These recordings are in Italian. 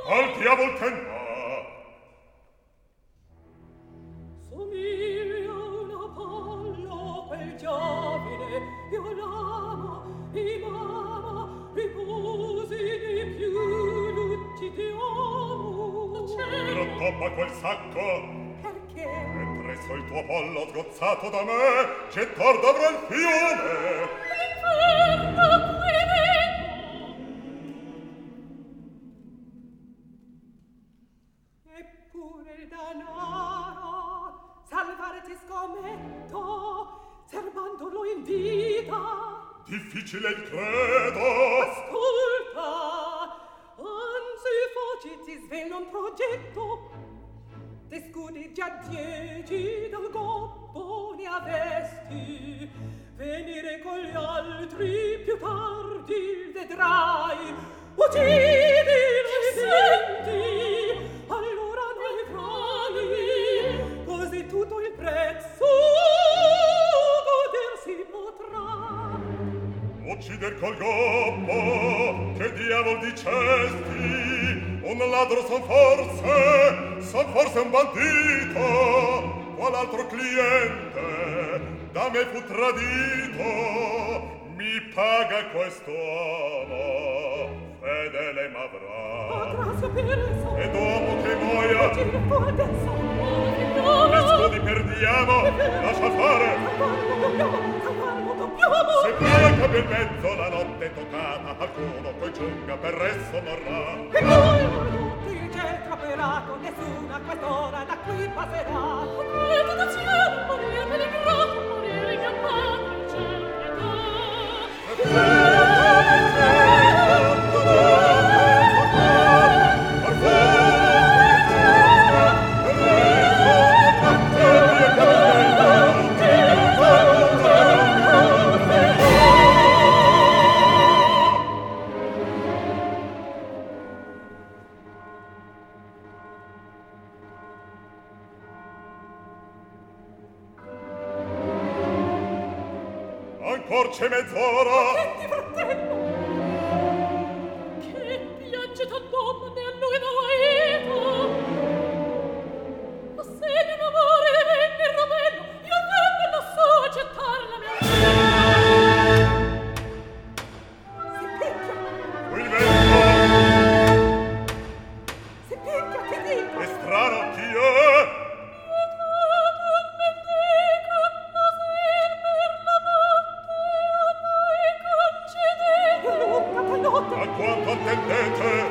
Al diavol che va. Somiglia una palla quel giovine, io l'amo, mi mama, riposi di più, tutti ti amo. Rattoppa quel sacco. Perché? E presso il tuo pollo sgozzato da me, gettor dovrò il fiume. L'inferno qui vengo. Eppure il danaro, salvare ti scommetto, serbandolo in vita. Difficile il credo. Ascolta, anzi facci ti svelo un progetto. Te scudi già 10 dal gobbo ne avesti, venire con gli altri più tardi vedrai. Uccidi noi senti, allora noi frali, così tutto il prezzo goder si potrà. Uccider col gobbo, che diavol dicesti? Un ladro son forse un bandito, qual altro cliente da me fu tradito. Mi paga quest'uomo, fedele m'avrà. Potrà saperso. E dopo che muoia, Uccidi tu adesso. mi scudi perdiamo, lascia fare. Salvarlo dobbiamo. Se poi cambia il mezzo la notte toccata, qualcuno poi giunga per resto morrà. E poi morduti il ciel troperato, nessuna a quest'ora da qui passerà. Morire da cielo, morire per il grotto, morire in campagna, il cielo pietà. Ancor c'è mezz'ora. Senti, fratello, che piange da donne a noi marito. Ma se di un amore venne il ravello, io non lo so accettare la mia vita. Si picchia. Il vento Si picchia, ti dico. è strano chi è. A quanto attendete?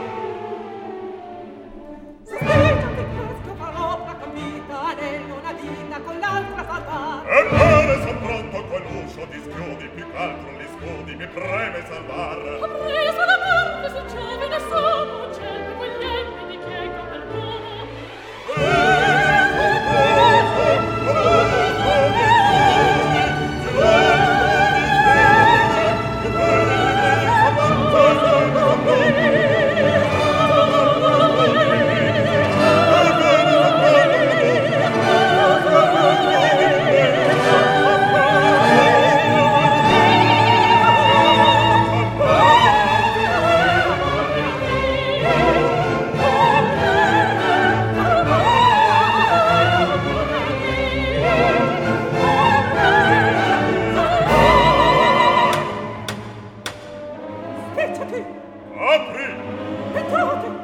Si spinge che questo farò una capita nella una vita con l'altra salvare. Ebbene son pronto con l'uscio di schiudi, più ch'altro gli scudi mi preme salvar. Ho preso la parte sul cielo ne sono, cerco quegli empi di chieco per l'uomo. Apri! Entrate!